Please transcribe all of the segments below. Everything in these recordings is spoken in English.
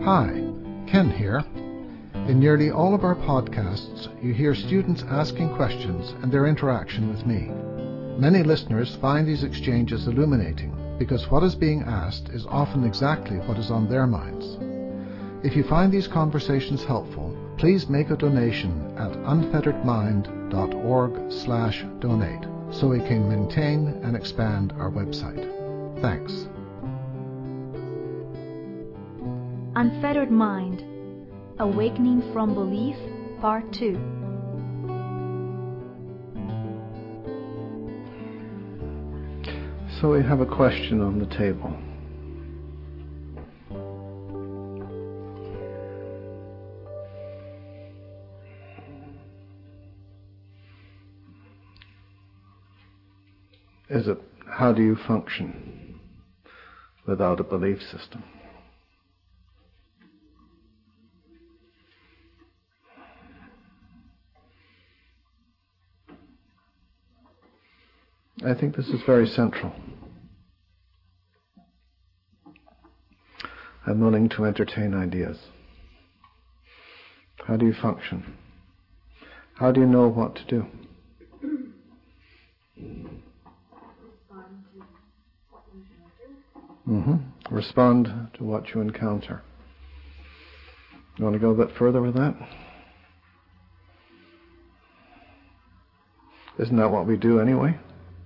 Hi, Ken here. In nearly all of our podcasts, you hear students asking questions and their interaction with me. Many listeners find these exchanges illuminating because what is being asked is often exactly what is on their minds. If you find these conversations helpful, please make a donation at unfetteredmind.org/donate so we can maintain and expand our website. Thanks. Unfettered Mind, Awakening from Belief, Part 2. So we have a question on the table. Is it, how do you function without a belief system? I think this is very central. I'm willing to entertain ideas. How do you function? How do you know what to do? Respond to what you encounter. You want to go a bit further with that? Isn't that what we do anyway?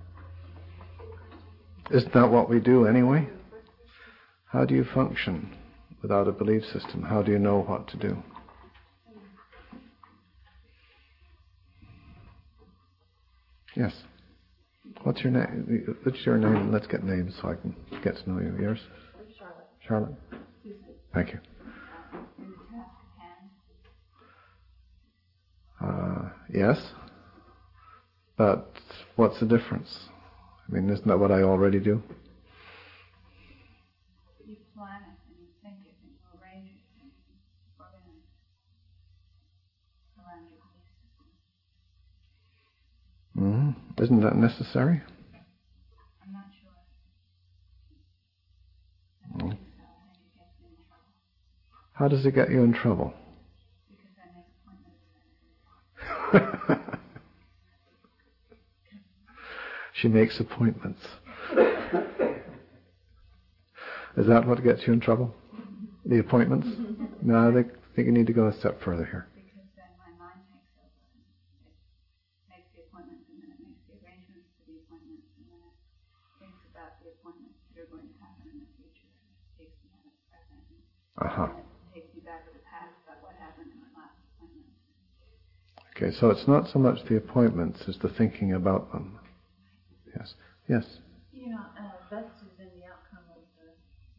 Isn't that what we do anyway? How do you function without a belief system? How do you know what to do? Yes. What's your name? What's your name? Let's get names so I can get to know you. Yours? Charlotte. Charlotte? Thank you. Yes. But what's the difference? I mean, isn't that what I already do? You plan it and you think it and you arrange it and you organize around your belief system. Isn't that necessary? I'm not sure. I don't think so. I think it gets me in trouble. How does it get you in trouble? Because I make appointments. She makes appointments. Is that what gets you in trouble? The appointments? No, I think you need to go a step further here. Because then my mind takes over and it makes the appointments and then it makes the arrangements for the appointments and then it thinks about the appointments that are going to happen in the future and it takes me out of the present and it takes me back to the past about what happened in my last appointment. Okay, so it's not so much the appointments as the thinking about them. Yes. Yes. You're not vested in the outcome of the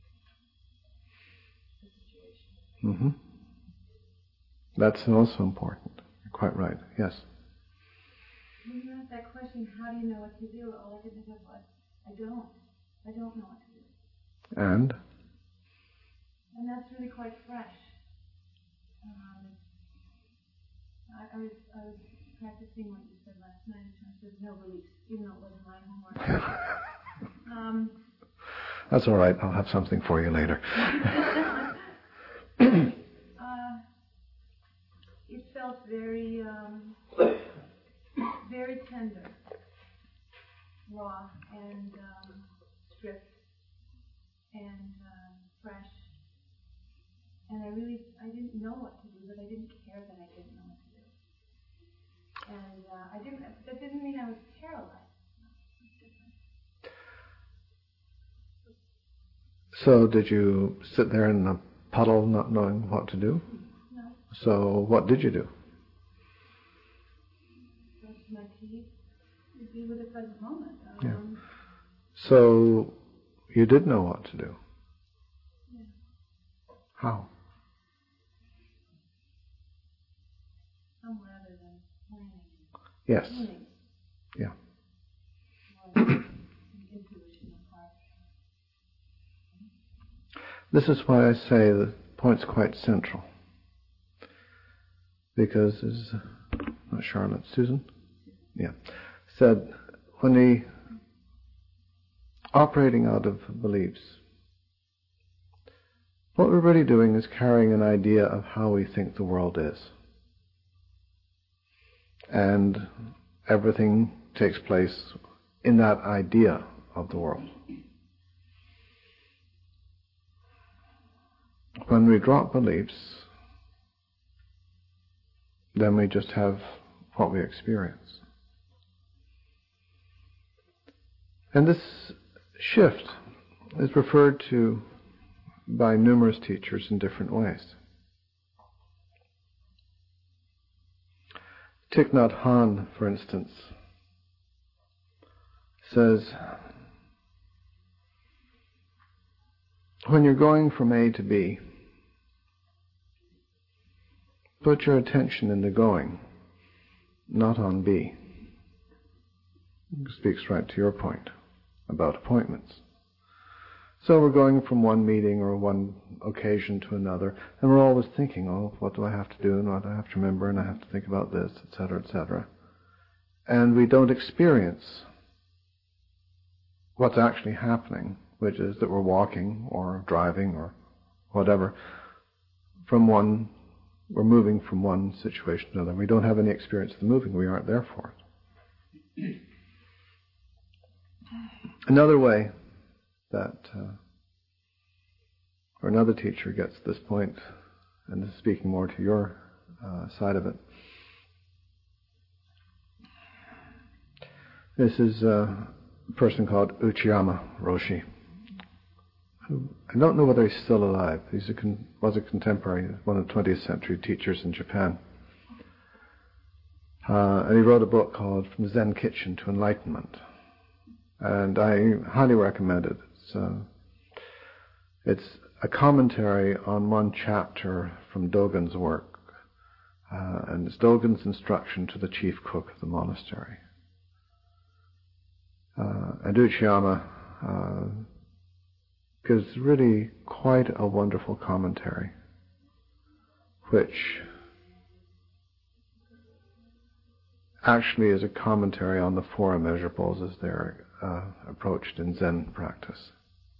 situation. That's also important. You're quite right. Yes. When you ask that question, how do you know what to do? All I can think of was, I don't know what to do. And that's really quite fresh. I was practicing what you said last night in terms of no beliefs, even though it wasn't my homework. That's all right. I'll have something for you later. It felt very, very tender, raw, and stripped, and fresh. And I didn't know what to do, but I didn't care that I didn't know what to do. And that didn't mean I was paralyzed. So did you sit there in a puddle not knowing what to do? No. So what did you do? Brush my teeth. Be with the present moment. Yeah. So you did know what to do? Yeah. How? Some rather than planning. Yes. Feeling. Yeah. Intuition and heart. This is why I say the point's quite central. Because, not Charlotte, Susan? Yeah. Said, when the operating out of beliefs, What we're really doing is carrying an idea of how we think the world is. And everything takes place in that idea of the world. When we drop beliefs, then we just have what we experience. And this shift is referred to by numerous teachers in different ways. Thich Nhat Hanh, for instance, says, when you're going from A to B, put your attention in the going, not on B. It speaks right to your point about appointments. So we're going from one meeting or one occasion to another, and we're always thinking, oh, what do I have to do, and what do I have to remember, and I have to think about this, etc., etc. And we don't experience what's actually happening, which is that we're walking or driving or whatever we're moving from one situation to another. We don't have any experience of the moving. We aren't there for it. Another way that, or another teacher gets this point, and this is speaking more to your side of it. This is a person called Uchiyama Roshi. I don't know whether he's still alive. He was a contemporary, one of the 20th century teachers in Japan. And he wrote a book called From the Zen Kitchen to Enlightenment. And I highly recommend it. It's a commentary on one chapter from Dogen's work. And it's Dogen's instruction to the chief cook of the monastery. And Uchiyama gives really quite a wonderful commentary, which actually is a commentary on the four immeasurables as they're approached in Zen practice.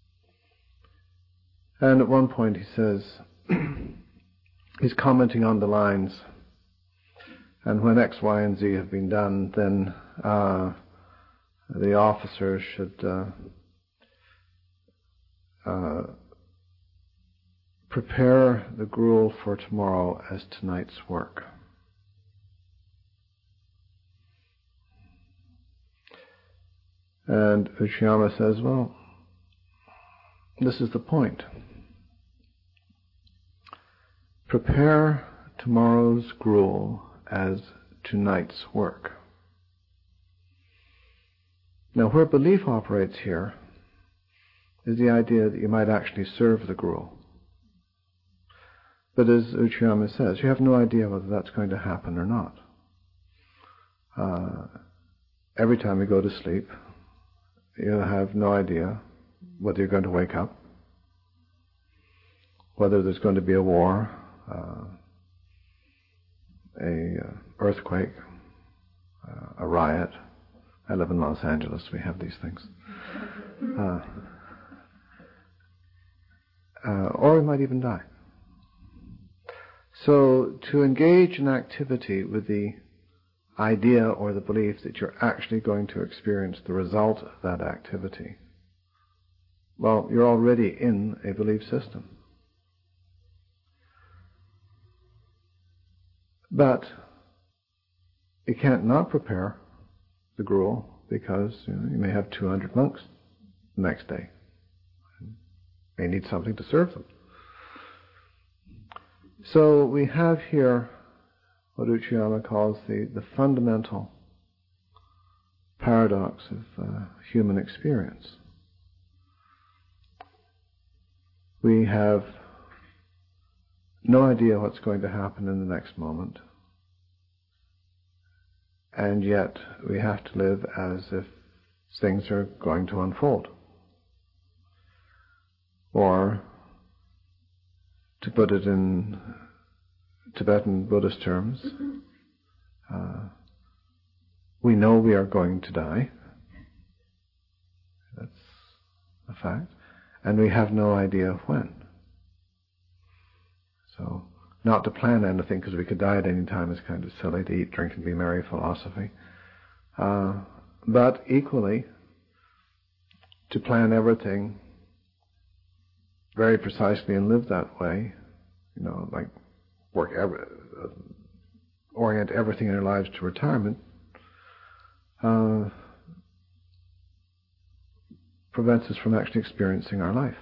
And at one point he says, he's commenting on the lines, and when X, Y, and Z have been done, then the officer should prepare the gruel for tomorrow as tonight's work. And Uchiyama says, well, this is the point. Prepare tomorrow's gruel as tonight's work. Now, where belief operates here is the idea that you might actually serve the gruel. But as Uchiyama says, you have no idea whether that's going to happen or not. Every time you go to sleep, you have no idea whether you're going to wake up, whether there's going to be a war, earthquake, a riot. I live in Los Angeles, we have these things. Or we might even die. So to engage in activity with the idea or the belief that you're actually going to experience the result of that activity, well, you're already in a belief system. But you can't not prepare the gruel because you may have 200 monks the next day. You may need something to serve them. So we have here what Uchiyama calls the fundamental paradox of human experience. We have no idea what's going to happen in the next moment, and yet we have to live as if things are going to unfold. Or, to put it in Tibetan Buddhist terms, we know we are going to die. That's a fact. And we have no idea when. So not to plan anything because we could die at any time is kind of silly. To eat, drink, and be merry philosophy. But equally, to plan everything very precisely and live that way, like orient everything in our lives to retirement, prevents us from actually experiencing our life.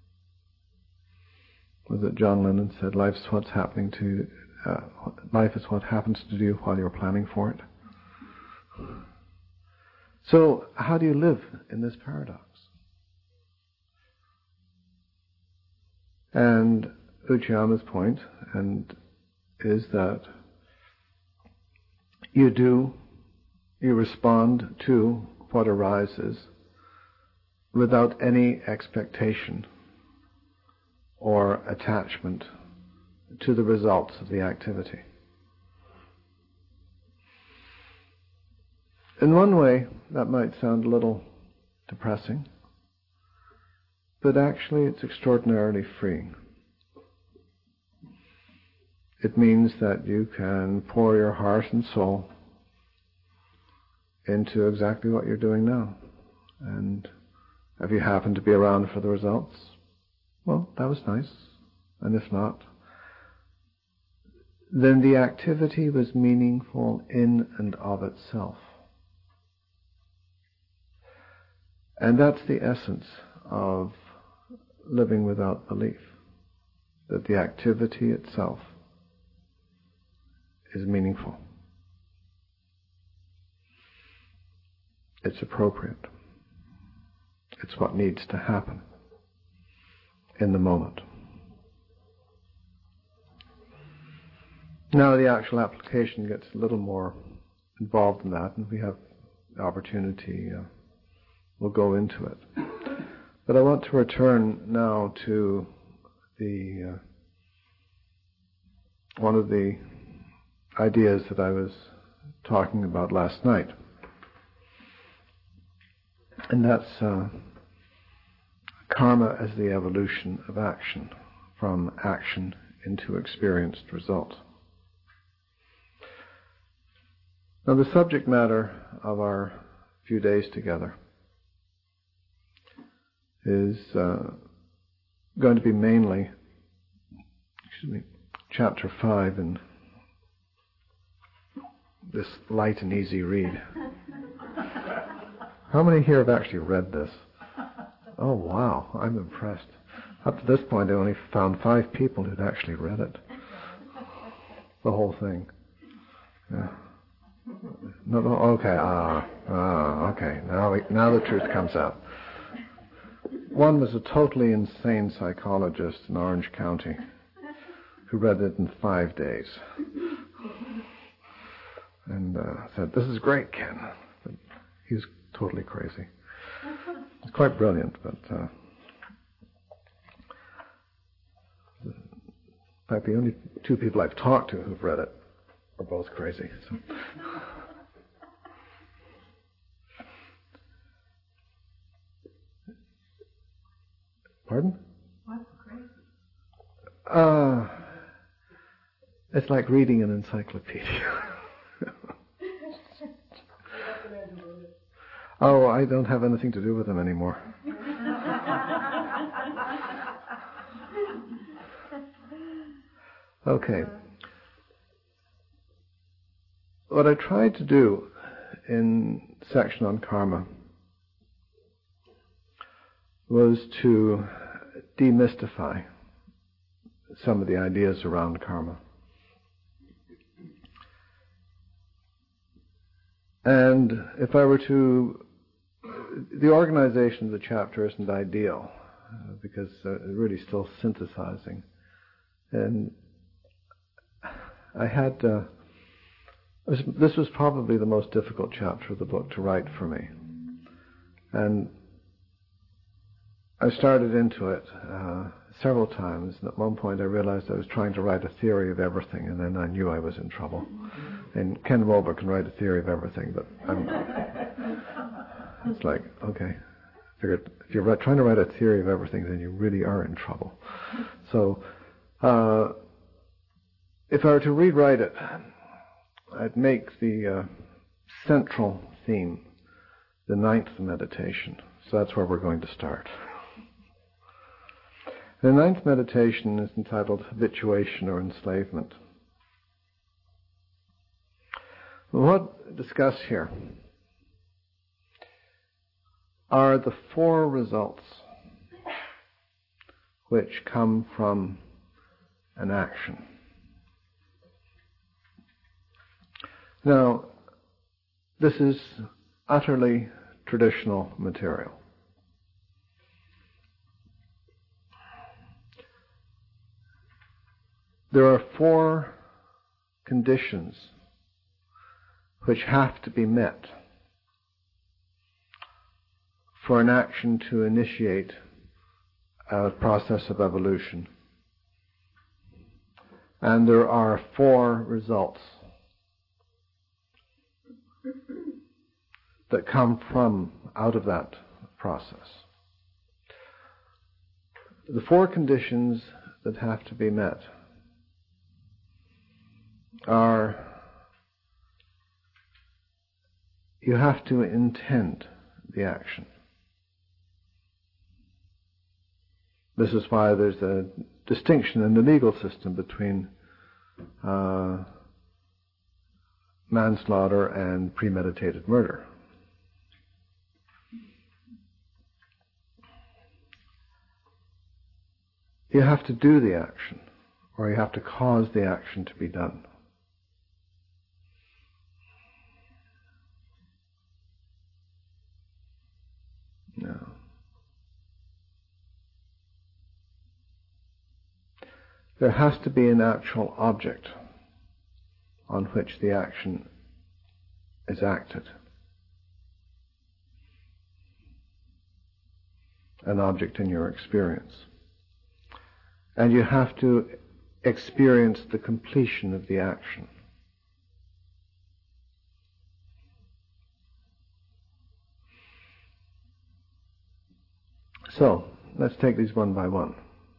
Was it John Lennon said, life is what happens to you while you're planning for it? So how do you live in this paradox? And Uchiyama's point is that you respond to what arises without any expectation or attachment to the results of the activity. In one way, that might sound a little depressing, but actually it's extraordinarily freeing. It means that you can pour your heart and soul into exactly what you're doing now. And if you happen to be around for the results, well, that was nice. And if not, then the activity was meaningful in and of itself. And that's the essence of living without belief, that the activity itself is meaningful. It's appropriate. It's what needs to happen in the moment. Now the actual application gets a little more involved in that, and we have the opportunity, we'll go into it. But I want to return now to one of the ideas that I was talking about last night. And that's karma as the evolution of action, from action into experienced result. Now the subject matter of our few days together is going to be mainly, chapter 5 in this light and easy read. How many here have actually read this? Oh wow, I'm impressed. Up to this point I only found 5 people who'd actually read it. The whole thing. Yeah. No, okay, okay, now the truth comes out. One was a totally insane psychologist in Orange County who read it in 5 days. And said, "This is great, Ken." But he was totally crazy. It's quite brilliant, but in fact, the only 2 people I've talked to who've read it are both crazy. So. Pardon? What's crazy? It's like reading an encyclopedia. Oh, I don't have anything to do with them anymore. Okay. What I tried to do in section on karma was to demystify some of the ideas around karma. And if I were to, the organization of the chapter isn't ideal because it's really still synthesizing. And I had, this was probably the most difficult chapter of the book to write for me. And I started into it several times, and at one point I realized I was trying to write a theory of everything, and then I knew I was in trouble. And Ken Wilber can write a theory of everything, but it's like, okay, figured if you're trying to write a theory of everything, then you really are in trouble. So If I were to rewrite it, I'd make the central theme the ninth meditation. So that's where we're going to start. The ninth meditation is entitled Habituation or Enslavement. What I discuss here are the four results which come from an action. Now, this is utterly traditional material. There are four conditions which have to be met for an action to initiate a process of evolution. And there are four results that come from out of that process. The four conditions that have to be met are: you have to intend the action. This is why there's a distinction in the legal system between manslaughter and premeditated murder. You have to do the action, or you have to cause the action to be done. No. There has to be an actual object on which the action is acted. An object in your experience. And you have to experience the completion of the action. So, let's take these one by one.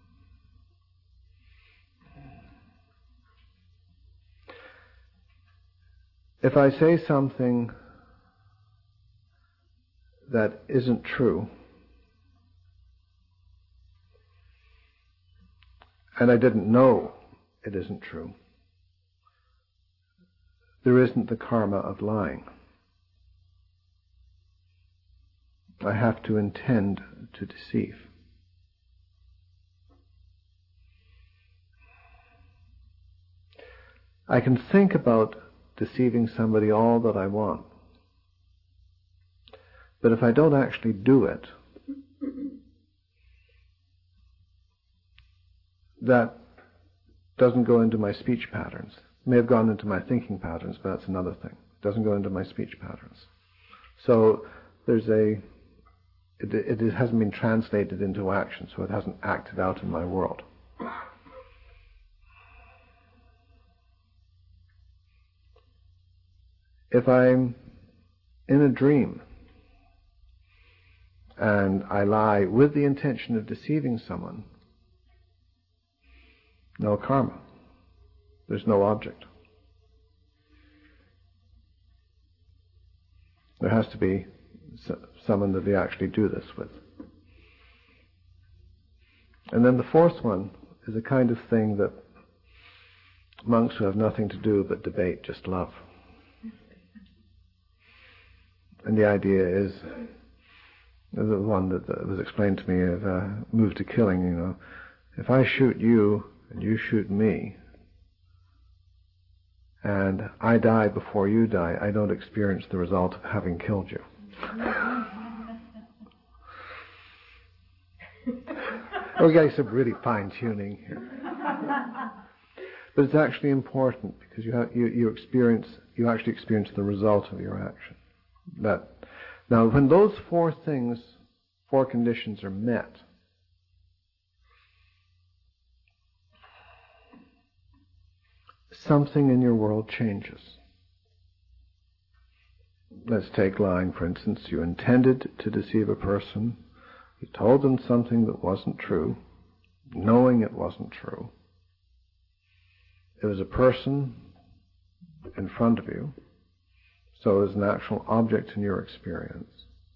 If I say something that isn't true, and I didn't know it isn't true, there isn't the karma of lying. I have to intend to deceive. I can think about deceiving somebody all that I want, but if I don't actually do it, that doesn't go into my speech patterns. It may have gone into my thinking patterns, but that's another thing. It doesn't go into my speech patterns. So it hasn't been translated into action, so it hasn't acted out in my world. If I'm in a dream and I lie with the intention of deceiving someone, no karma. There's no object. There has to be someone that they actually do this with. And then the fourth one is a kind of thing that monks who have nothing to do but debate just love. And the idea is, the one that was explained to me of move to killing, if I shoot you and you shoot me, and I die before you die, I don't experience the result of having killed you. We're getting some really fine tuning here. But it's actually important because you actually experience the result of your action. Now, when those four conditions are met, something in your world changes. Let's take lying, for instance. You intended to deceive a person. You told them something that wasn't true, knowing it wasn't true. it was a person in front of you, so it was an actual object in your experience,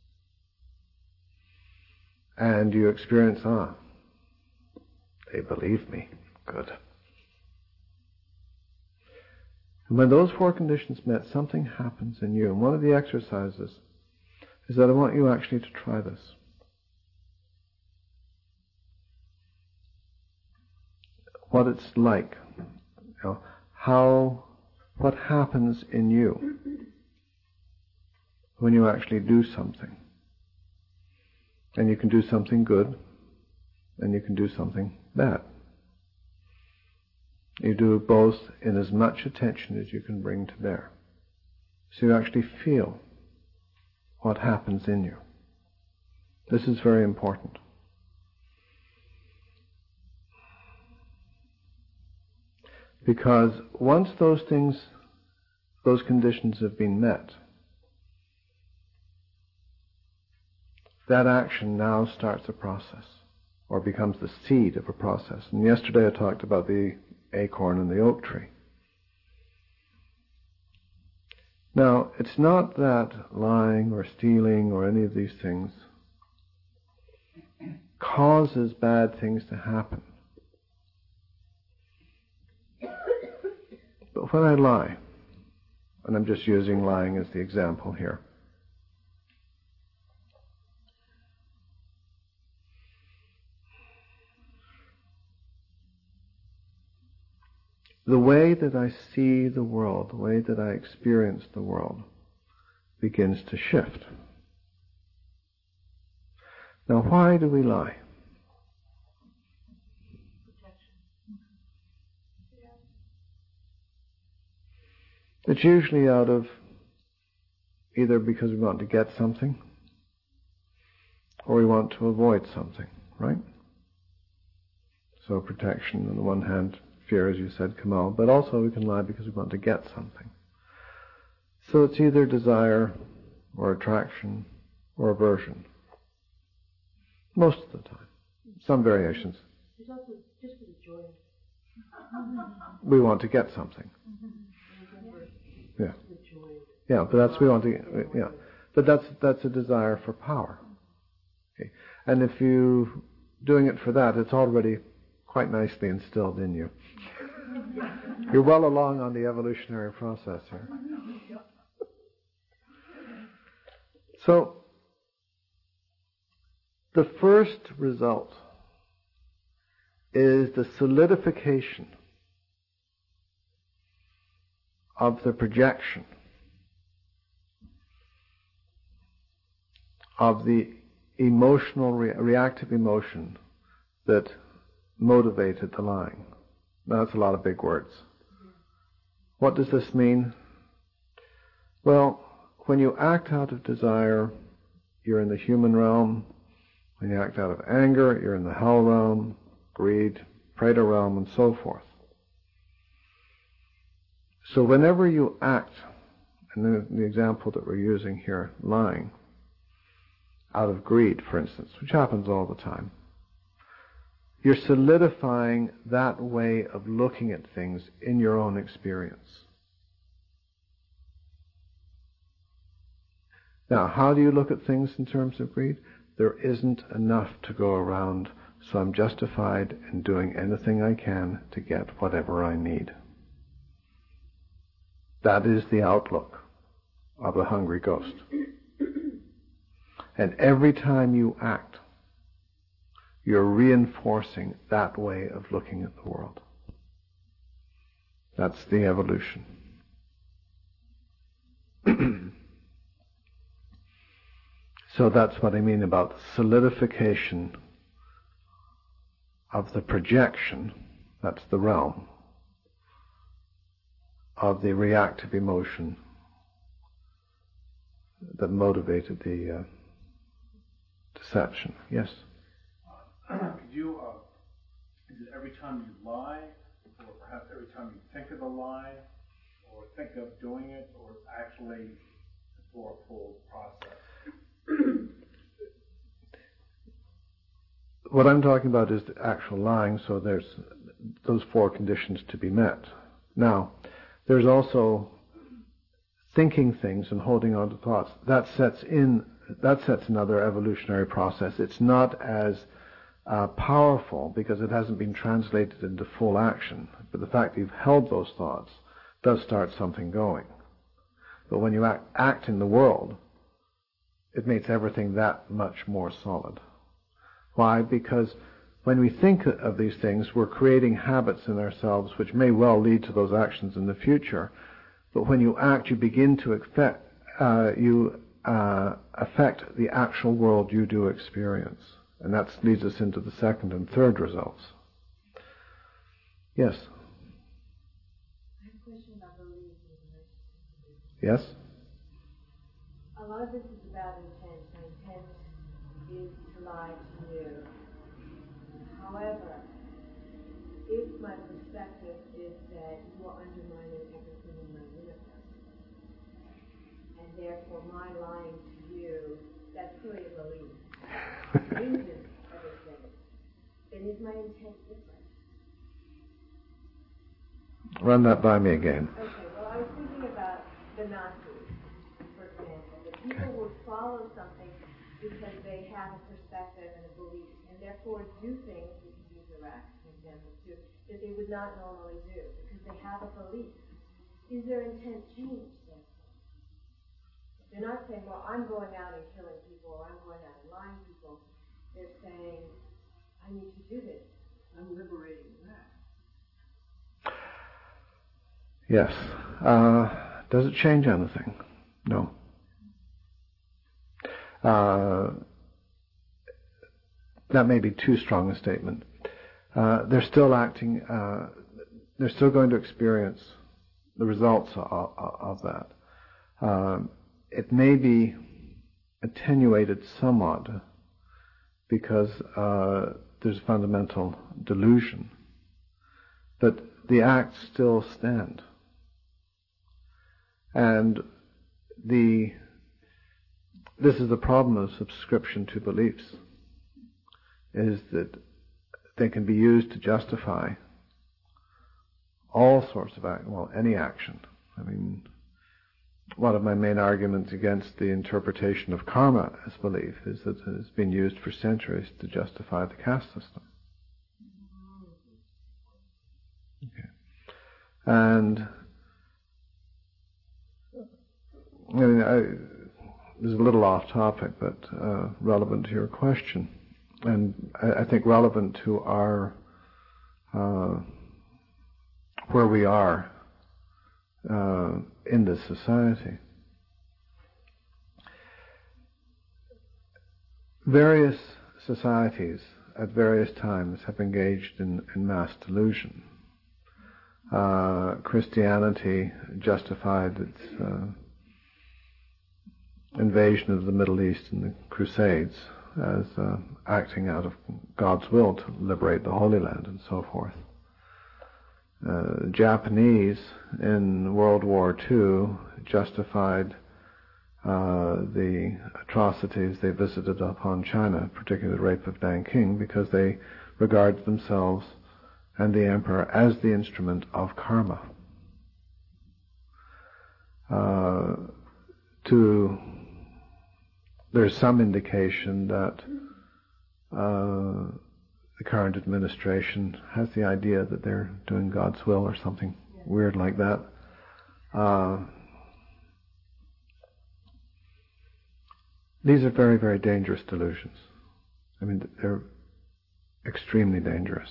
and you experience, they believe me, good. And when those four conditions met, something happens in you. And one of the exercises is that I want you actually to try this. What it's like, what happens in you when you actually do something. And you can do something good, and you can do something bad. You do both in as much attention as you can bring to bear. So you actually feel what happens in you. This is very important. Because once those conditions have been met, that action now starts a process, or becomes the seed of a process. And yesterday I talked about the acorn and the oak tree. Now, it's not that lying or stealing or any of these things causes bad things to happen. But when I lie, and I'm just using lying as the example here, the way that I see the world, the way that I experience the world, begins to shift. Now, why do we lie? It's usually out of either because we want to get something or we want to avoid something, right? So protection on the one hand, fear, as you said, Kamal, but also we can lie because we want to get something. So it's either desire or attraction or aversion. Most of the time. Some variations. It's also just for the joy. We want to get something. Yeah. Yeah, but that's we want to. Yeah, but that's a desire for power. Okay. And if you doing it for that, it's already quite nicely instilled in you. You're well along on the evolutionary process here. So, the first result is the solidification of the projection of the emotional, reactive emotion that motivated the lying. Now, that's a lot of big words. What does this mean? Well, when you act out of desire, you're in the human realm. When you act out of anger, you're in the hell realm, greed, Preta realm, and so forth. So whenever you act, and the example that we're using here, lying, out of greed, for instance, which happens all the time, you're solidifying that way of looking at things in your own experience. Now, how do you look at things in terms of greed? There isn't enough to go around, so I'm justified in doing anything I can to get whatever I need. That is the outlook of the hungry ghost. And every time you act, you're reinforcing that way of looking at the world. That's the evolution. So that's what I mean about solidification of the projection, that's the realm, of the reactive emotion that motivated the deception. Yes? Could you, is it every time you lie, or perhaps every time you think of a lie, or think of doing it, or it's actually a fourfold process? What I'm talking about is the actual lying, so there's those four conditions to be met. Now, there's also thinking things and holding on to thoughts. That sets another evolutionary process. It's not as powerful because it hasn't been translated into full action. But the fact that you've held those thoughts does start something going. But when you act in the world, it makes everything that much more solid. Why? Because when we think of these things, we're creating habits in ourselves which may well lead to those actions in the future. But when you act, you begin to affect the actual world you do experience. And that leads us into the second and third results. Yes? I have a question about belief. Yes? A lot of this is about intent. My intent is to lie to you. However, if my perspective is that you are undermining everything in my universe, and therefore my lying to you, that's really a belief, changes everything, then is my intent different? Run that by me again. Okay, well, I was thinking about the Nazis, for example. That people would follow something because they have a perspective and a belief, and therefore do things, we can use Iraq as an example too, that they would not normally do because they have a belief. Is their intent changed then? They're not saying, well, I'm going out and killing people, or I'm going out and lying to people. They're saying, I need to do this. I'm liberating that. Yes. Does it change anything? No. That may be too strong a statement. They're still acting, they're still going to experience the results of that. It may be attenuated somewhat because there's fundamental delusion, but the acts still stand. And this is the problem of subscription to beliefs, is that they can be used to justify all sorts of any action. I mean, one of my main arguments against the interpretation of karma as belief is that it has been used for centuries to justify the caste system. Okay. And I mean, this is a little off topic, but relevant to your question, and I think relevant to our where we are in this society. Various societies at various times have engaged in mass delusion. Christianity justified its invasion of the Middle East in the Crusades as acting out of God's will to liberate the Holy Land and so forth. Japanese in World War II justified the atrocities they visited upon China, particularly the rape of Nanking, because they regarded themselves and the emperor as the instrument of karma. There's some indication that the current administration has the idea that they're doing God's will or something weird like that. These are very, very dangerous delusions. I mean, they're extremely dangerous.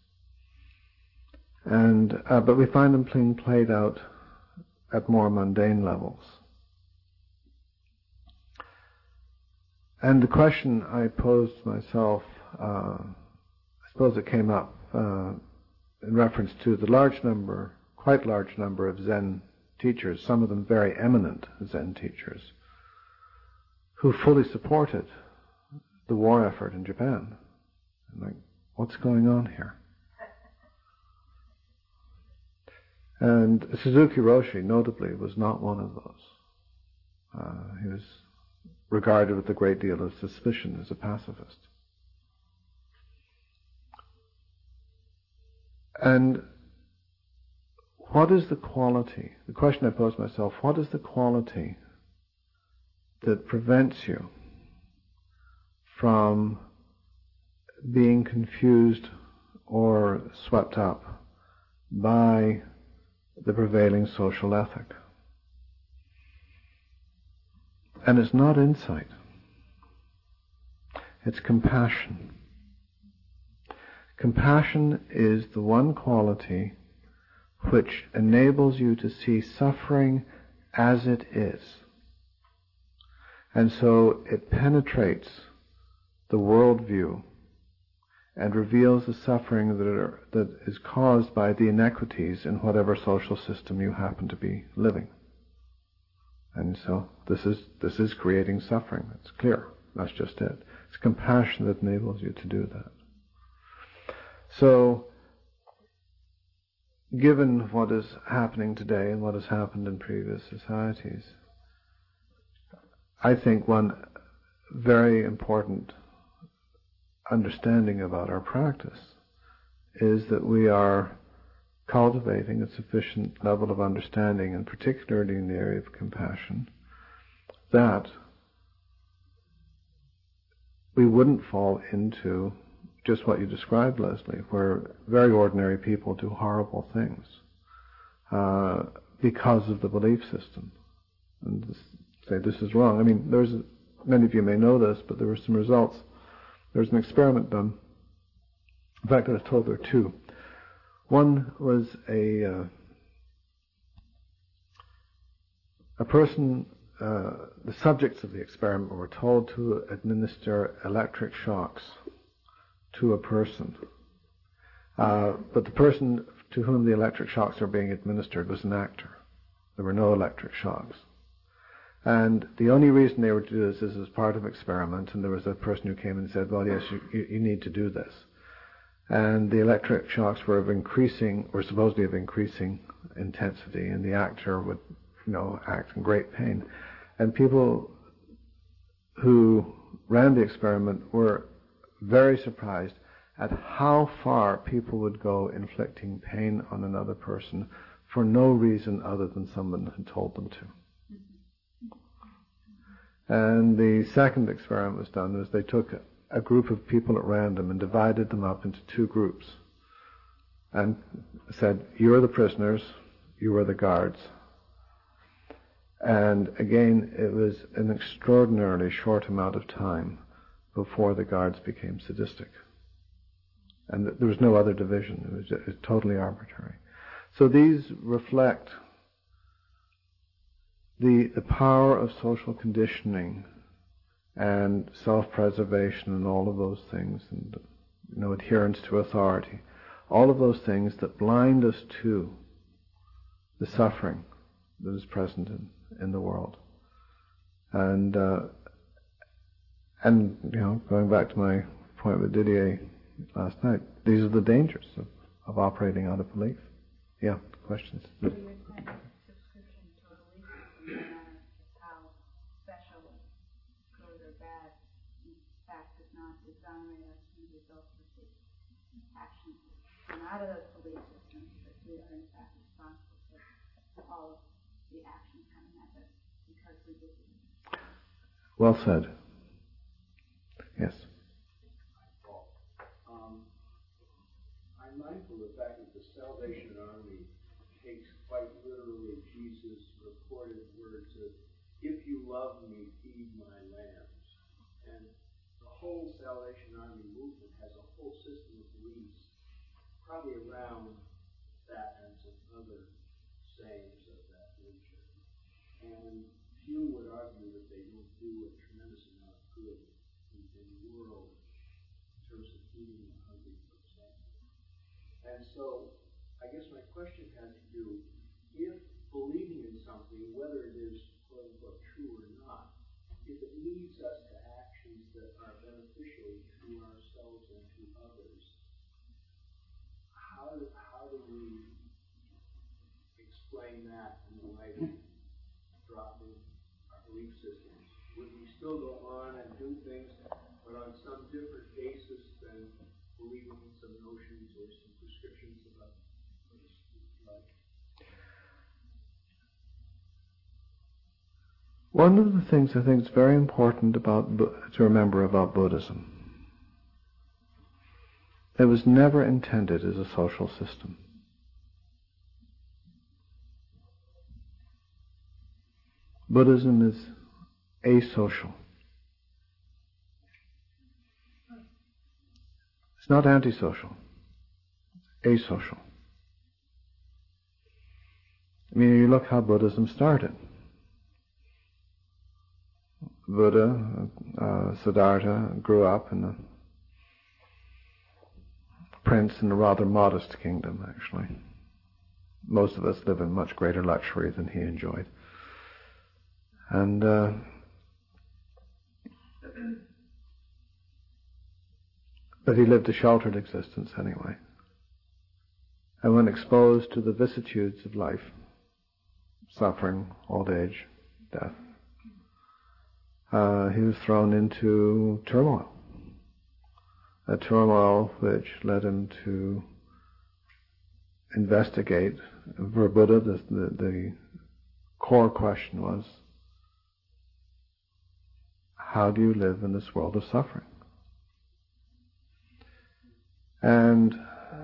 And but we find them being played out at more mundane levels. And the question I posed to myself, I suppose it came up in reference to the quite large number of Zen teachers, some of them very eminent Zen teachers, who fully supported the war effort in Japan. I'm like, what's going on here? And Suzuki Roshi, notably, was not one of those. He was regarded with a great deal of suspicion as a pacifist. And what is the quality? The question I pose myself, what is the quality that prevents you from being confused or swept up by the prevailing social ethic? And it's not insight. It's compassion. Compassion is the one quality which enables you to see suffering as it is. And so it penetrates the worldview and reveals the suffering that is caused by the inequities in whatever social system you happen to be living. And so this is creating suffering. It's clear. That's just it. It's compassion that enables you to do that. So, given what is happening today and what has happened in previous societies, I think one very important understanding about our practice is that we are cultivating a sufficient level of understanding, and particularly in the area of compassion, that we wouldn't fall into just what you described, Leslie, where very ordinary people do horrible things because of the belief system. And say this is wrong. I mean, many of you may know this, but there were some results. There was an experiment done. In fact, I was told there were two. One was a person, the subjects of the experiment were told to administer electric shocks to a person. But the person to whom the electric shocks are being administered was an actor. There were no electric shocks. And the only reason they were to do this is as part of experiment, and there was a person who came and said, well, yes, you need to do this. And the electric shocks were supposedly of increasing intensity, and the actor would, act in great pain. And people who ran the experiment were very surprised at how far people would go inflicting pain on another person for no reason other than someone had told them to. And the second experiment was done was they took a group of people at random and divided them up into two groups and said, you are the prisoners, you are the guards. And again, it was an extraordinarily short amount of time before the guards became sadistic. And there was no other division. It was totally arbitrary. So these reflect the power of social conditioning and self-preservation and all of those things, and adherence to authority, all of those things that blind us to the suffering that is present in the world. And going back to my point with Didier last night, these are the dangers of operating out of belief. Yeah, questions? So you're saying subscription to a belief system, no matter how special, good or bad, in fact does not exonerate us from the results of the actions come out of those belief systems, that we are in fact responsible for all of the actions coming at us because we did it. Well said. Yes. I'm mindful of the fact that the Salvation Army takes quite literally Jesus' recorded words of, if you love me, feed my lambs. And the whole Salvation Army movement has a whole system of beliefs, probably around that and some other sayings of that nature. And few would argue that they don't do a tremendous amount of good in the world in terms of feeding the hungry, for example. And so, I guess my question has to do, if believing in something, whether it is quote unquote true or not, if it leads us to actions that are beneficial to ourselves and to others, how do we explain that in the light of dropping our belief systems? Would we still go on and do things, but on some different basis than believing in some notions or some prescriptions about what is right? One of the things I think is very important to remember about Buddhism, it was never intended as a social system. Buddhism is asocial. It's not antisocial. It's asocial. I mean, you look how Buddhism started. Buddha, Siddhartha, grew up in a prince in a rather modest kingdom, actually. Most of us live in much greater luxury than he enjoyed. And but he lived a sheltered existence anyway. And when exposed to the vicissitudes of life, suffering, old age, death, he was thrown into turmoil. A turmoil which led him to investigate. For Buddha, the core question was, how do you live in this world of suffering? And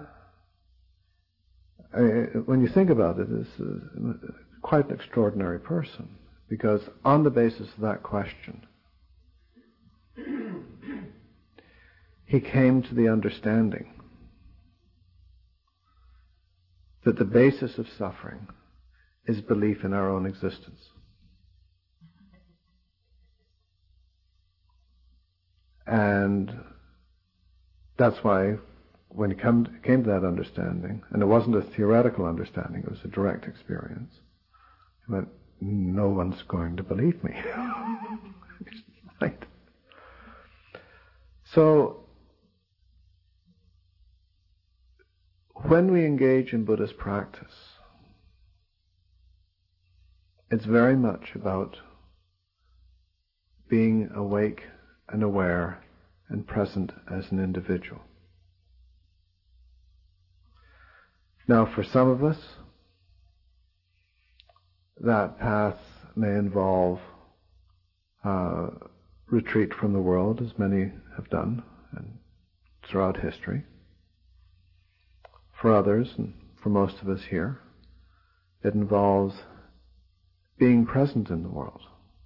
when you think about it, it's quite an extraordinary person, because on the basis of that question, he came to the understanding that the basis of suffering is belief in our own existence. And that's why when he came to that understanding, and it wasn't a theoretical understanding, it was a direct experience, he went, no one's going to believe me. Right? So, when we engage in Buddhist practice, it's very much about being awake and aware and present as an individual. Now, for some of us, that path may involve retreat from the world, as many have done and throughout history. For others, and for most of us here, it involves being present in the world.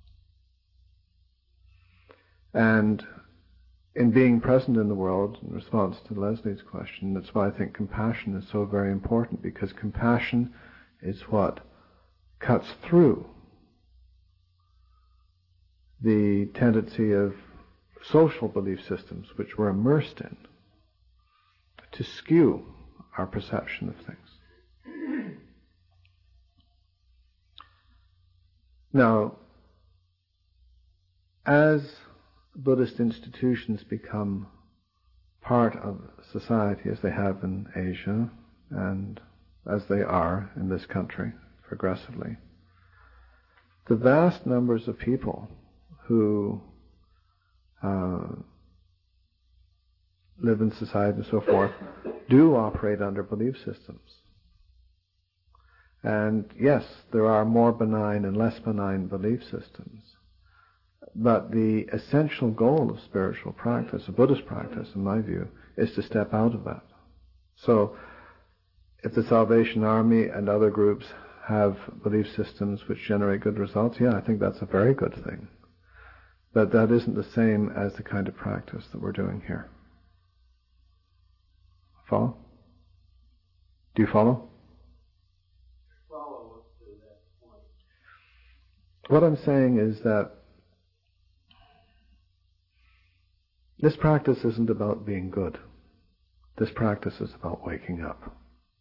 And in being present in the world, in response to Leslie's question, that's why I think compassion is so very important, because compassion is what cuts through the tendency of social belief systems which we're immersed in to skew our perception of things. Now, as Buddhist institutions become part of society, as they have in Asia and as they are in this country progressively, the vast numbers of people who live in society and so forth do operate under belief systems. And yes, there are more benign and less benign belief systems. But the essential goal of spiritual practice, of Buddhist practice, in my view, is to step out of that. So, if the Salvation Army and other groups have belief systems which generate good results, yeah, I think that's a very good thing. But that isn't the same as the kind of practice that we're doing here. Follow? Do you follow? Follow up to that point. What I'm saying is that this practice isn't about being good. This practice is about waking up.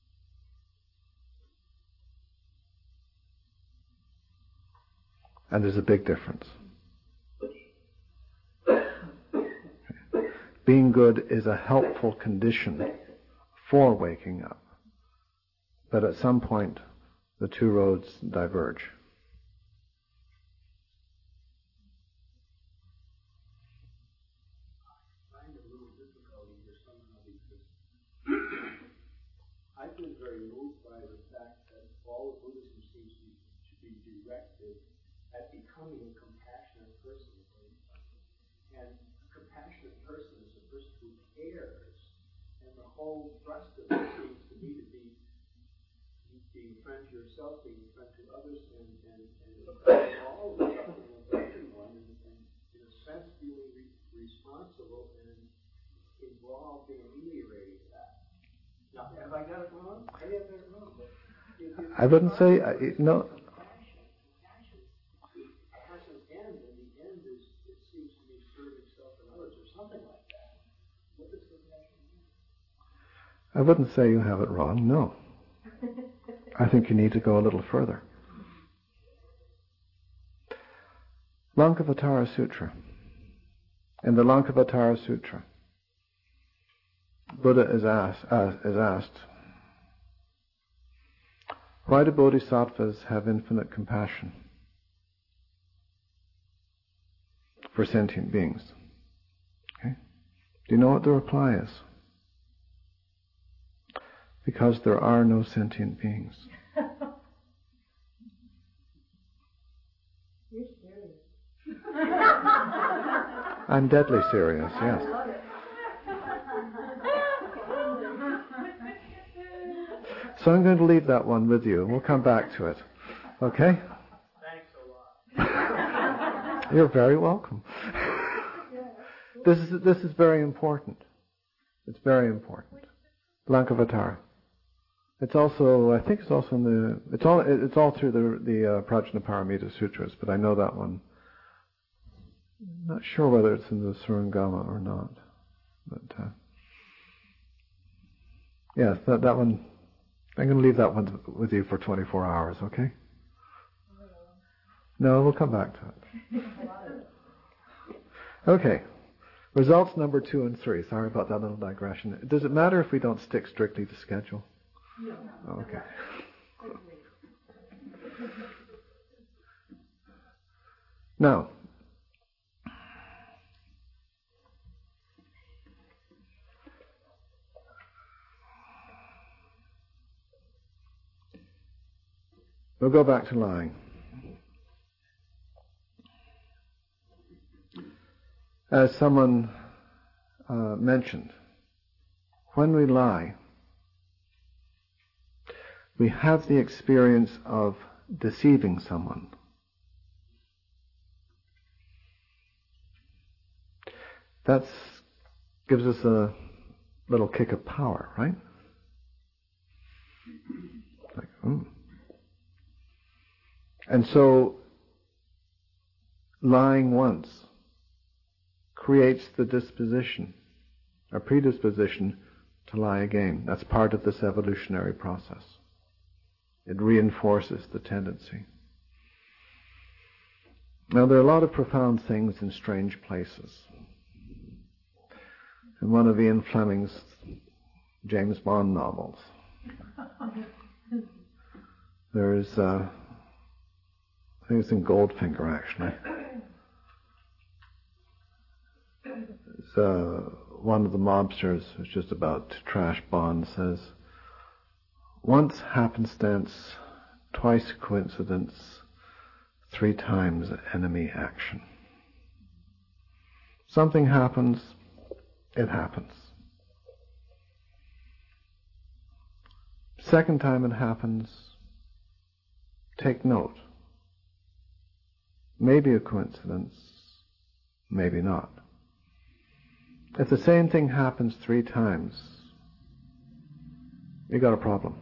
And there's a big difference. Being good is a helpful condition for waking up. But at some point, the two roads diverge. I find it a little difficult for somehow because I've been very moved by the fact that all of Buddhism seems to be directed at becoming a compassionate person. And a compassionate person is a person who cares. And the whole thrust of it seems to me to be being friend to yourself, being friend to others, and all of suffering with everyone, and in a sense feeling responsible and involved in ameliorating that. Now, have I got it wrong? I have got it wrong. But I wouldn't say, no. Compassion has an end, and the end is, it seems to me, serving self and others, or something like that. What does compassion mean? I wouldn't say you have it wrong, no. I think you need to go a little further. Lankavatara Sutra. In the Lankavatara Sutra, Buddha is asked, why do bodhisattvas have infinite compassion for sentient beings? Okay? Do you know what the reply is? Because there are no sentient beings. You're serious. I'm deadly serious, yes. So I'm going to leave that one with you. We'll come back to it. Okay? Thanks a lot. You're very welcome. This is very important. It's very important. Lankavatara. It's also, I think it's also in the, it's all through the Prajnaparamita Sutras, but I know that one. I'm not sure whether it's in the Surangama or not. But yes, that one, I'm going to leave that one with you for 24 hours, okay? No, we'll come back to it. Okay. Results number 2 and 3. Sorry about that little digression. Does it matter if we don't stick strictly to schedule? No. Okay. Now, we'll go back to lying. As someone mentioned, when we lie, we have the experience of deceiving someone. That gives us a little kick of power, right? Like, And so, lying once creates the disposition, or predisposition, to lie again. That's part of this evolutionary process. It reinforces the tendency. Now, there are a lot of profound things in strange places. In one of Ian Fleming's James Bond novels, there is, I think it's in Goldfinger actually, one of the mobsters who's just about to trash Bond says, once happenstance, twice coincidence, 3 times enemy action. Something happens, it happens. Second time it happens, take note. Maybe a coincidence, maybe not. If the same thing happens 3 times, you got a problem.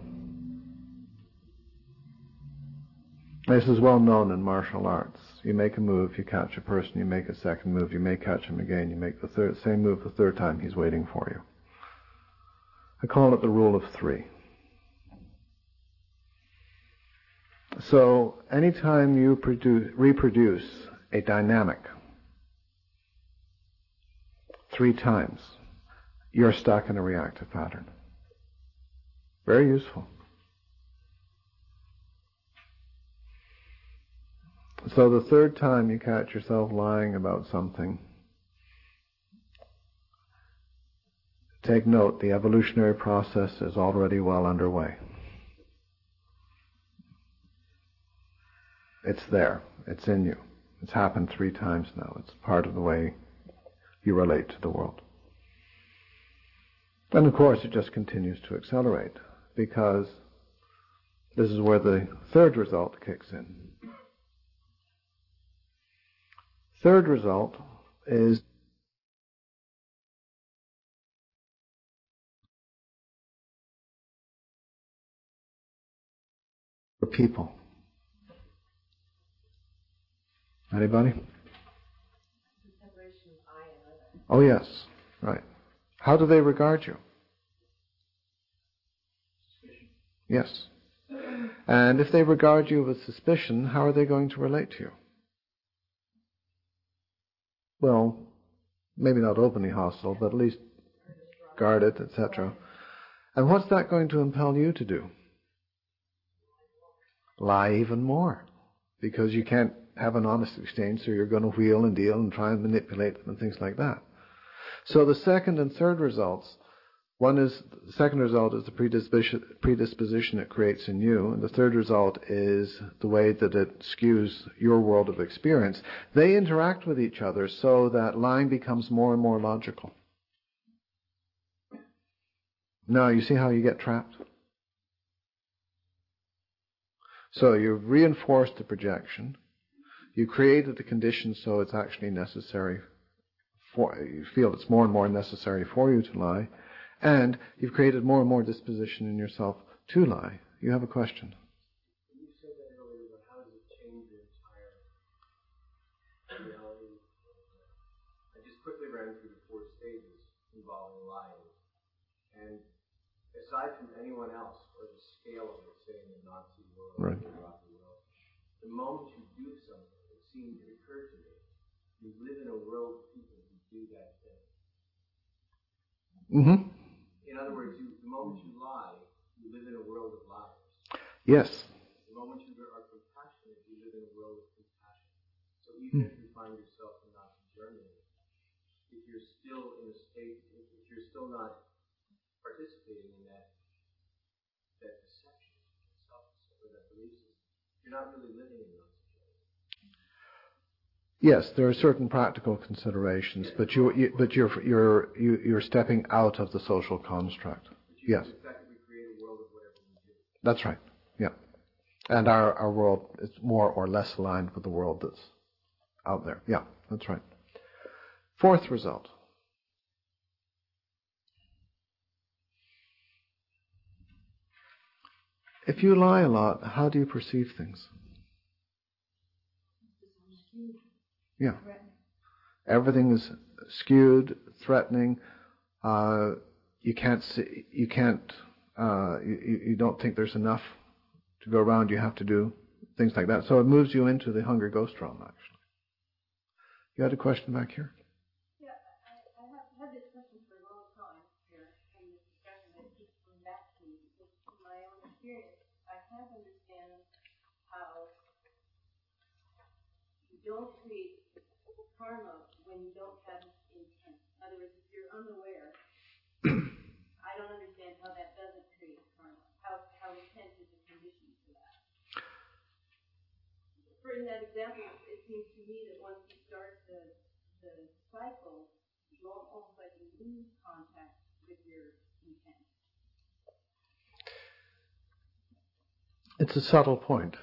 This is well known in martial arts. You make a move, you catch a person, you make a second move, you may catch him again, you make the same move the third time, he's waiting for you. I call it the rule of 3. So, anytime you reproduce a dynamic 3 times, you're stuck in a reactive pattern. Very useful. So the third time you catch yourself lying about something, take note, the evolutionary process is already well underway. It's there. It's in you. It's happened 3 times now. It's part of the way you relate to the world. And of course it just continues to accelerate, because this is where the third result kicks in. Third result is for people. Anybody? Oh yes, right. How do they regard you? Yes. And if they regard you with suspicion, how are they going to relate to you? Well, maybe not openly hostile, but at least guarded, etc. And what's that going to impel you to do? Lie even more. Because you can't have an honest exchange, so you're going to wheel and deal and try and manipulate them and things like that. So the second and third results, the second result is the predisposition it creates in you, and the third result is the way that it skews your world of experience. They interact with each other so that lying becomes more and more logical. Now, you see how you get trapped? So you've reinforced the projection. You created the conditions so it's actually necessary you feel it's more and more necessary for you to lie, and you've created more and more disposition in yourself to lie. You have a question? You said that earlier, but how does it change your entire reality? I just quickly ran through the 4 stages involving lying, and aside from anyone else, or the scale of it, say in the Nazi world, right, or the Rocky world, the moment you do something, it occurred to me, you live in a world of people who do that thing. Mm-hmm. In other words, the moment you lie, you live in a world of liars. Yes. The moment you are compassionate, you live in a world of compassion. So even if you find yourself in Nazi Germany, if you're still in a state, if you're still not participating in that deception, or that belief system, you're not really living in Nazi Germany. Yes, there are certain practical considerations, but you're stepping out of the social construct. Yes. Effectively create a world of whatever we do. That's right. Yeah. And our world is more or less aligned with the world that's out there. Yeah, that's right. Fourth result. If you lie a lot, how do you perceive things? Yeah. Everything is skewed, threatening. You don't think there's enough to go around. You have to do things like that. So it moves you into the Hunger Ghost realm, actually. You had a question back here? Yeah, I have had this question for a long time here in this discussion that keeps coming back to me. Because from my own experience, I can't understand how you don't create karma when you don't have intent. In other words, if you're unaware, I don't understand how that doesn't create karma. How intent is a condition for that. For in that example, it seems to me that once you start the cycle, you almost like you lose contact with your intent. It's a subtle point.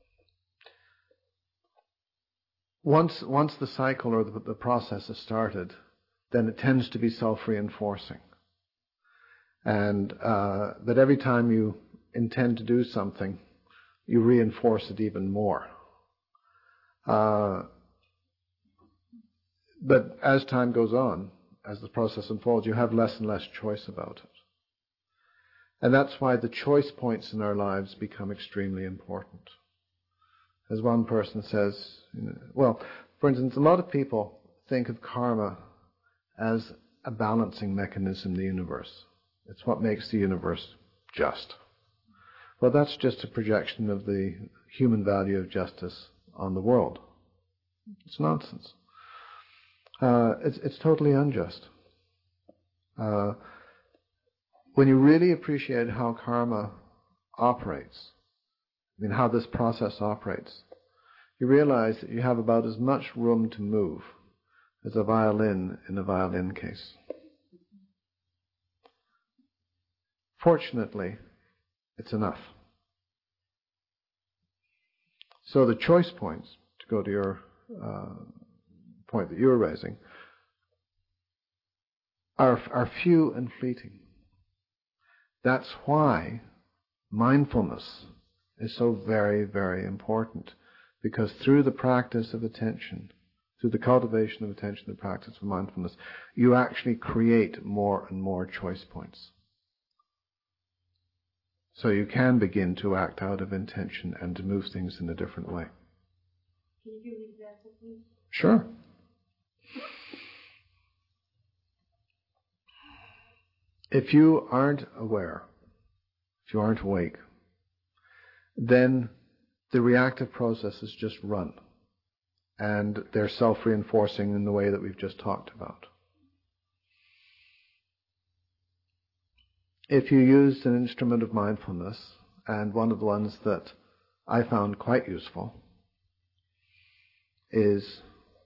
Once the cycle or the process is started, then it tends to be self-reinforcing. And that every time you intend to do something, you reinforce it even more. But as time goes on, as the process unfolds, you have less and less choice about it. And that's why the choice points in our lives become extremely important. As one person says, well, for instance, a lot of people think of karma as a balancing mechanism in the universe. It's what makes the universe just. Well, that's just a projection of the human value of justice on the world. It's nonsense. It's totally unjust. When you really appreciate how karma operates, how this process operates, you realize that you have about as much room to move as a violin in a violin case. Fortunately, it's enough. So the choice points, to go to your point that you were raising, are few and fleeting. That's why mindfulness is so very, very important, because through the practice of attention, through the cultivation of attention, the practice of mindfulness, you actually create more and more choice points. So you can begin to act out of intention and to move things in a different way. Can you give an example, please? Sure. If you aren't aware, if you aren't awake, then the reactive processes just run. And they're self-reinforcing in the way that we've just talked about. If you use an instrument of mindfulness, and one of the ones that I found quite useful is,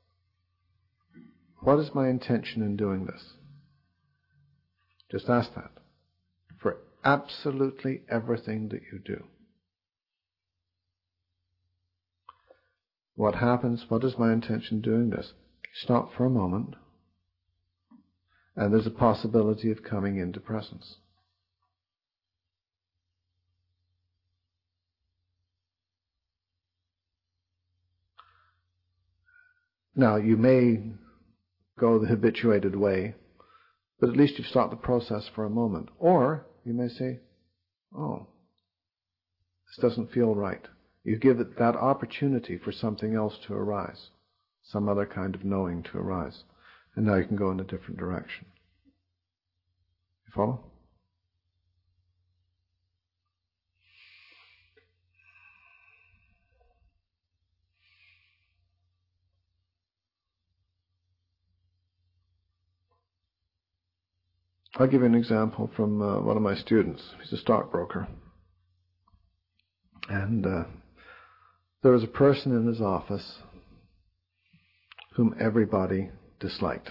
what is my intention in doing this? Just ask that for absolutely everything that you do. What happens? What is my intention doing this? Stop for a moment, and there's a possibility of coming into presence. Now, you may go the habituated way, but at least you've stopped the process for a moment. Or you may say, oh, this doesn't feel right. You give it that opportunity for something else to arise, some other kind of knowing to arise. And now you can go in a different direction. You follow? I'll give you an example from one of my students. He's a stockbroker. And there was a person in his office whom everybody disliked.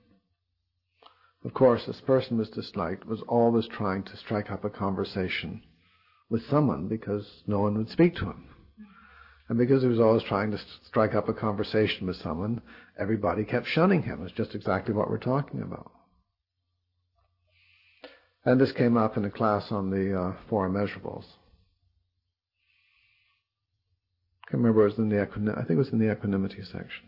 Of course, this person was disliked was always trying to strike up a conversation with someone because no one would speak to him. And because he was always trying to strike up a conversation with someone, everybody kept shunning him. It's just exactly what we're talking about. And this came up in a class on the four immeasurables. I can't remember, it was in the I think it was in the equanimity section.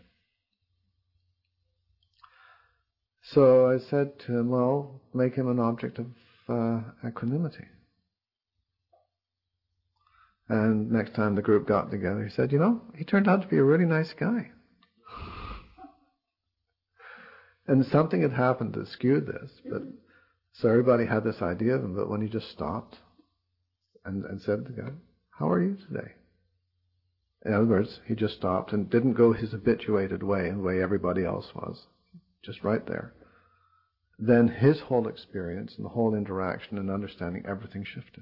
So I said to him, well, make him an object of equanimity. And next time the group got together, he said, he turned out to be a really nice guy. And something had happened that skewed this, but so everybody had this idea of him, but when he just stopped and said to the guy, how are you today? In other words, he just stopped and didn't go his habituated way and the way everybody else was, just right there. Then his whole experience and the whole interaction and understanding, everything shifted.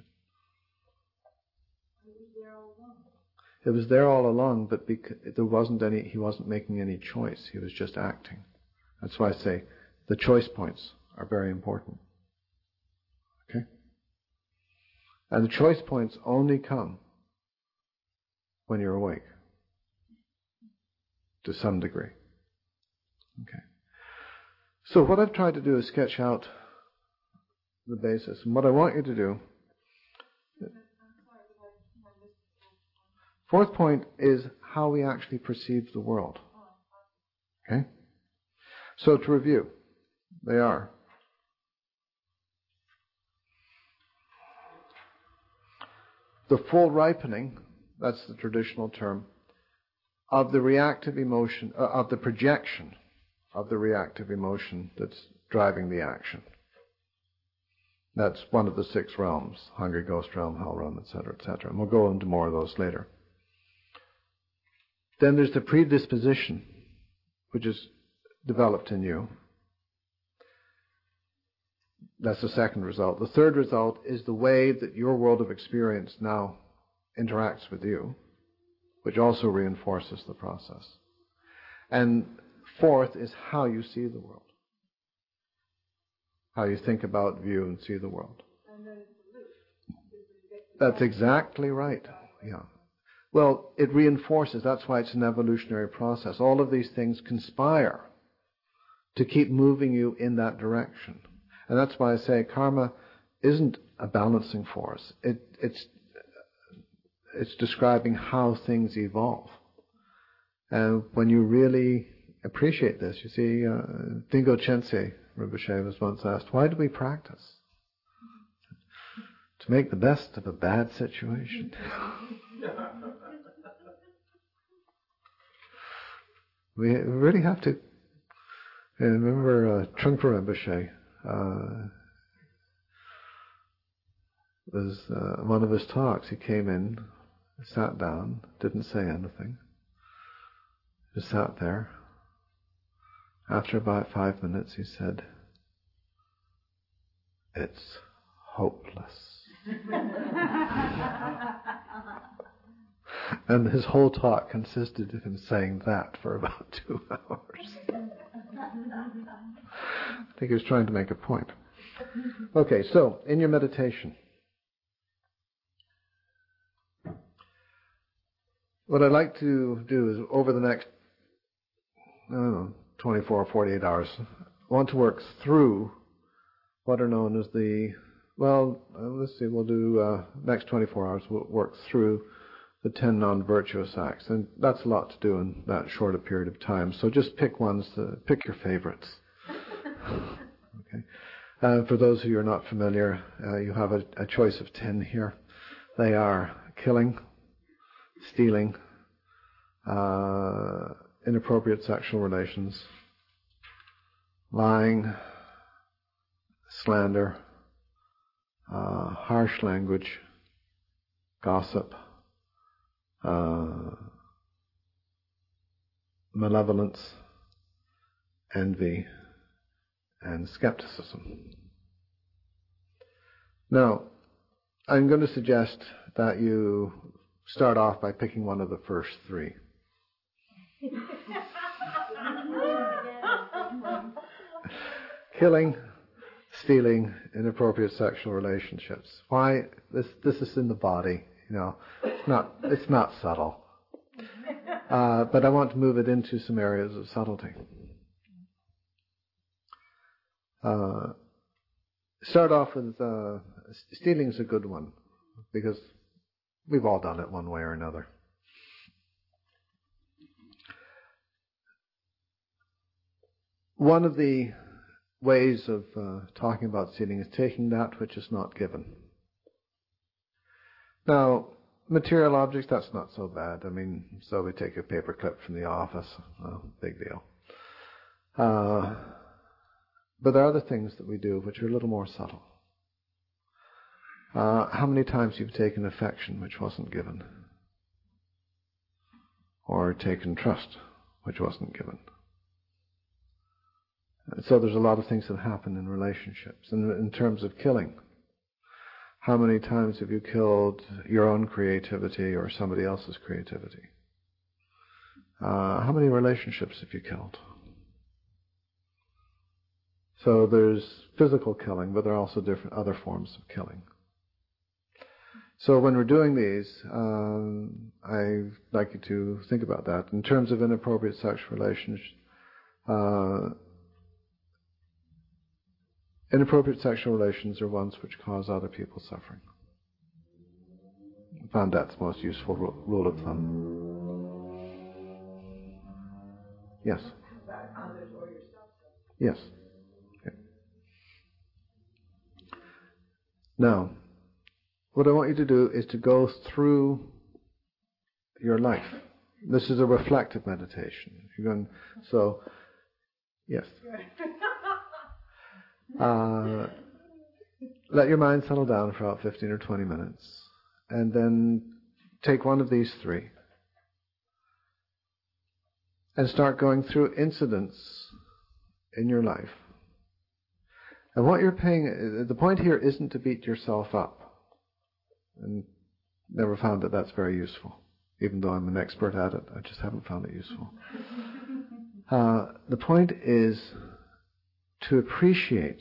It was there all along, but there wasn't any. He wasn't making any choice. He was just acting. That's why I say the choice points are very important. Okay? And the choice points only come when you're awake, to some degree. Okay. So what I've tried to do is sketch out the basis. And what I want you to do, fourth point is how we actually perceive the world. Okay? So to review, they are the full ripening, that's the traditional term, of the reactive emotion, of the projection of the reactive emotion that's driving the action. That's one of the 6 realms, hungry ghost realm, hell realm, etc., etc. And we'll go into more of those later. Then there's the predisposition, which is developed in you. That's the second result. The third result is the way that your world of experience now interacts with you. which also reinforces the process. And fourth is how you see the world. How you think about, view, and see the world. That's exactly right. Yeah. Well, it reinforces. That's why it's an evolutionary process. All of these things conspire to keep moving you in that direction. And that's why I say karma isn't a balancing force. It's describing how things evolve. And when you really appreciate this, you see, Dingo Chense Rinpoche was once asked, why do we practice? To make the best of a bad situation. We really have to. And remember, Trungpa Rinpoche was one of his talks. He came in, sat down, didn't say anything, just sat there. After about 5 minutes, he said, "It's hopeless." And his whole talk consisted of him saying that for about 2 hours. I think he was trying to make a point. Okay, so in your meditation, what I'd like to do is over the next, 24 or 48 hours, I want to work through what are known as let's see, we'll do next 24 hours, we'll work through the 10 non-virtuous acts. And that's a lot to do in that short a period of time. So just pick pick your favorites. Okay. For those of you who are not familiar, you have a choice of 10 here. They are killing, stealing, inappropriate sexual relations, lying, slander, harsh language, gossip, malevolence, envy, and skepticism. Now, I'm going to suggest that you start off by picking one of the first 3. Killing, stealing, inappropriate sexual relationships. Why? This is in the body. It's not subtle. But I want to move it into some areas of subtlety. Start off with stealing is a good one because we've all done it one way or another. One of the ways of talking about stealing is taking that which is not given. Now, material objects, that's not so bad. So we take a paper clip from the office, big deal. But there are other things that we do which are a little more subtle. How many times you've taken affection which wasn't given? Or taken trust which wasn't given? And so there's a lot of things that happen in relationships. And in terms of killing, how many times have you killed your own creativity or somebody else's creativity? How many relationships have you killed? So there's physical killing, but there are also different other forms of killing. So when we're doing these, I'd like you to think about that. In terms of inappropriate sexual relations, inappropriate sexual relations are ones which cause other people suffering. I found that's the most useful rule of thumb. Yes? About others or yourself. Yes. Okay. Now, what I want you to do is to go through your life. This is a reflective meditation. Yes. Let your mind settle down for about 15 or 20 minutes, and then take one of these 3 and start going through incidents in your life. And what the point here isn't to beat yourself up, and never found that that's very useful. even though I'm an expert at it. I just haven't found it useful. The point is to appreciate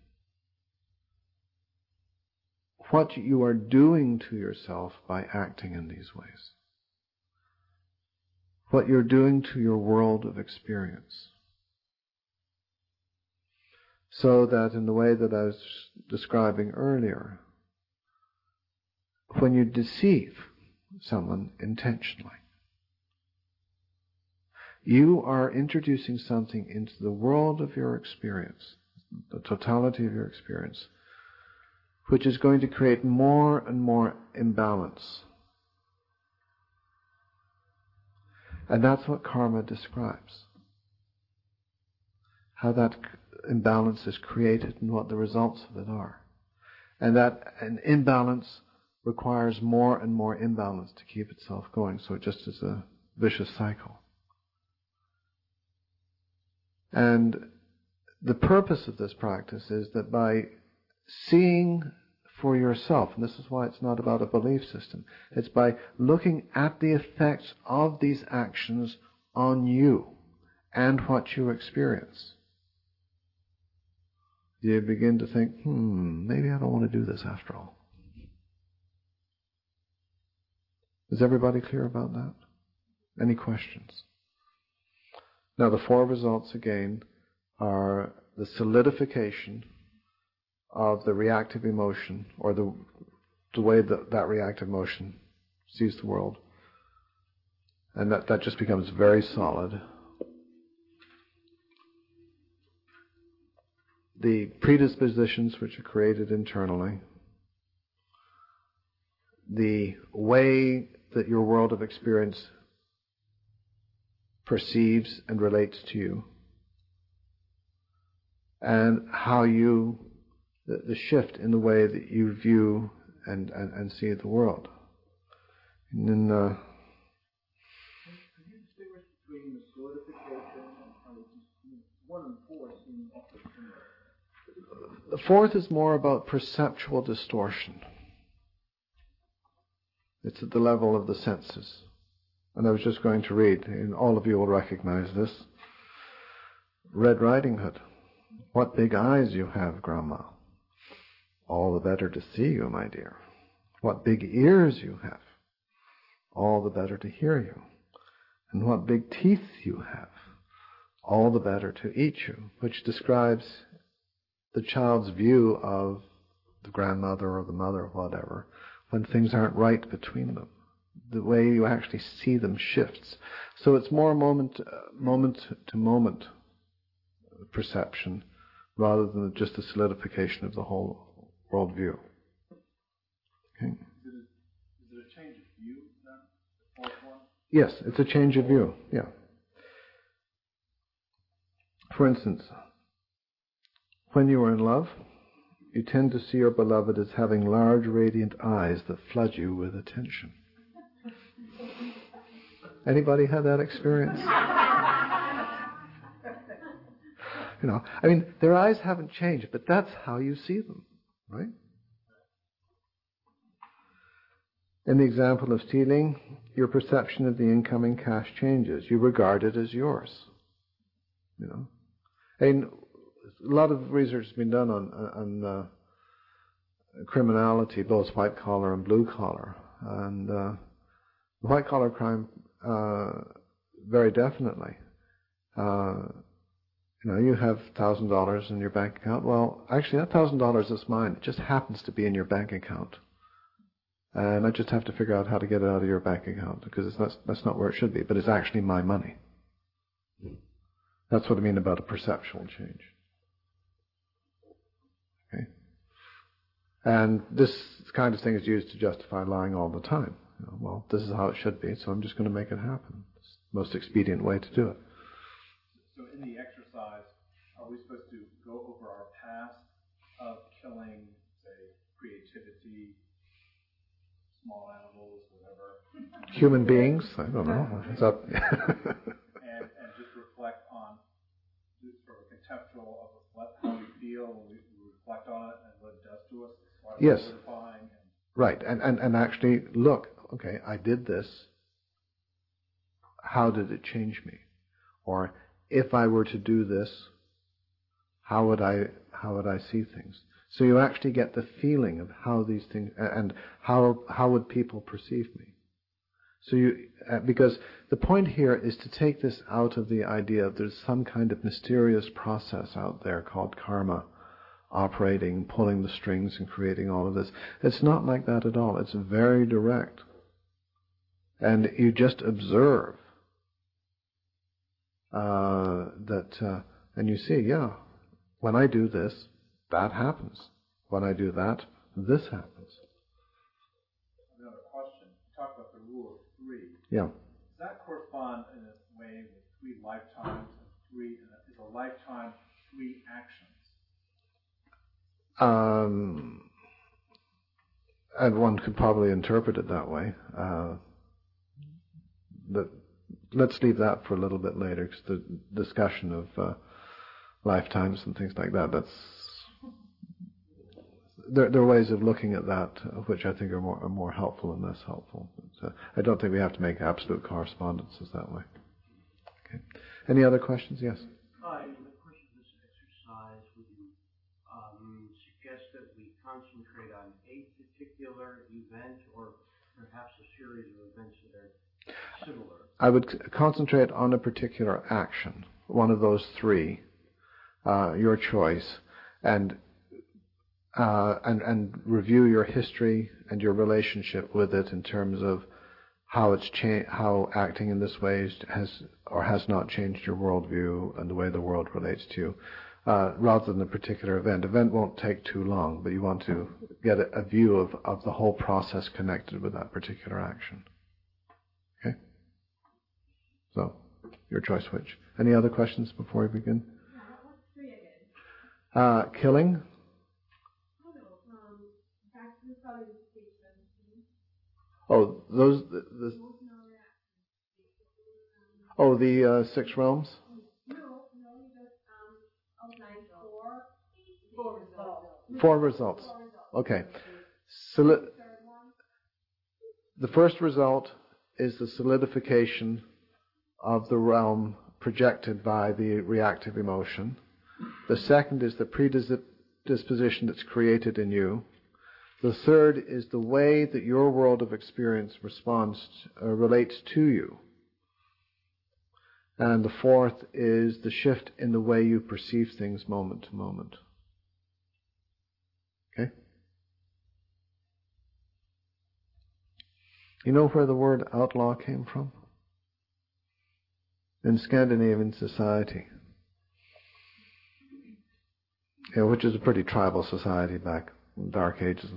what you are doing to yourself by acting in these ways. What you're doing to your world of experience. So that in the way that I was describing earlier, when you deceive someone intentionally, you are introducing something into the world of your experience, the totality of your experience, which is going to create more and more imbalance. And that's what karma describes. How that imbalance is created and what the results of it are. And that an imbalance requires more and more imbalance to keep itself going, so it just is a vicious cycle. And the purpose of this practice is that by seeing for yourself, and this is why it's not about a belief system, it's by looking at the effects of these actions on you and what you experience. You begin to think, maybe I don't want to do this after all. Is everybody clear about that? Any questions? Now the 4 results again are the solidification of the reactive emotion, or the way that reactive emotion sees the world. And that just becomes very solid. The predispositions which are created internally. The way that your world of experience perceives and relates to you. And how the shift in the way that you view and see the world. And then Can you distinguish between the solidification and 1 and 4 seem awfully similar? the 4th is more about perceptual distortion. It's at the level of the senses. And I was just going to read, and all of you will recognize this. Red Riding Hood. What big eyes you have, Grandma. All the better to see you, my dear. What big ears you have. All the better to hear you. And what big teeth you have. All the better to eat you. Which describes the child's view of the grandmother or the mother or whatever, when things aren't right between them. The way you actually see them shifts. So it's more moment to moment perception rather than just a solidification of the whole worldview. Okay. Is it a change of view then, the 4th one? Yes, it's a change of view, yeah. For instance, when you are in love, you tend to see your beloved as having large radiant eyes that flood you with attention. Anybody had that experience? I mean, their eyes haven't changed, but that's how you see them, right? In the example of stealing, your perception of the incoming cash changes. You regard it as yours. And a lot of research has been done on criminality, both white collar and blue collar. And white collar crime, very definitely. You have $1,000 in your bank account. Well, actually, that $1,000 is mine. It just happens to be in your bank account. And I just have to figure out how to get it out of your bank account, because that's not where it should be, but it's actually my money. That's what I mean about a perceptual change. Okay? And this kind of thing is used to justify lying all the time. Well, this is how it should be, so I'm just going to make it happen. It's the most expedient way to do it. So in the exercise, are we supposed to go over our past of killing, say, creativity, small animals, whatever? Human beings? I don't know. Is that and just reflect on just sort of conceptual of how we feel when we reflect on it and what it does to us. Yes. Right, and actually look, okay, I did this, how did it change me? Or if I were to do this, how would I see things? So you actually get the feeling of how these things, and how would people perceive me? So because the point here is to take this out of the idea that there's some kind of mysterious process out there called karma, operating, pulling the strings and creating all of this. It's not like that at all. It's very direct. And you just observe and you see, yeah, when I do this, that happens. When I do that, this happens. Another question. You talked about the rule of three. Yeah. Does that correspond in a way with 3 lifetimes and is a lifetime 3 actions? And one could probably interpret it that way. But let's leave that for a little bit later, because the discussion of lifetimes and things like that, there are ways of looking at that which I think are more helpful and less helpful. But, I don't think we have to make absolute correspondences that way. Okay. Any other questions? Yes. In the course of this exercise, would you suggest that we concentrate on a particular event or perhaps a series of events that are similar? I would concentrate on a particular action, one of those 3, your choice, and review your history and your relationship with it in terms of how how acting in this way has or has not changed your worldview and the way the world relates to you, rather than a particular event. Event won't take too long, but you want to get a view of the whole process connected with that particular action. Okay? So, your choice which. Any other questions before we begin? What's 3 again? Killing. Oh, those the 6 realms. No, you just outlined 4 results. 4 results. Okay. The first result is the solidification of the realm projected by the reactive emotion. The second is the predisposition that's created in you. The third is the way that your world of experience relates to you. And the fourth is the shift in the way you perceive things moment to moment. Okay? You know where the word outlaw came from? In Scandinavian society. Which is a pretty tribal society back in the Dark Ages.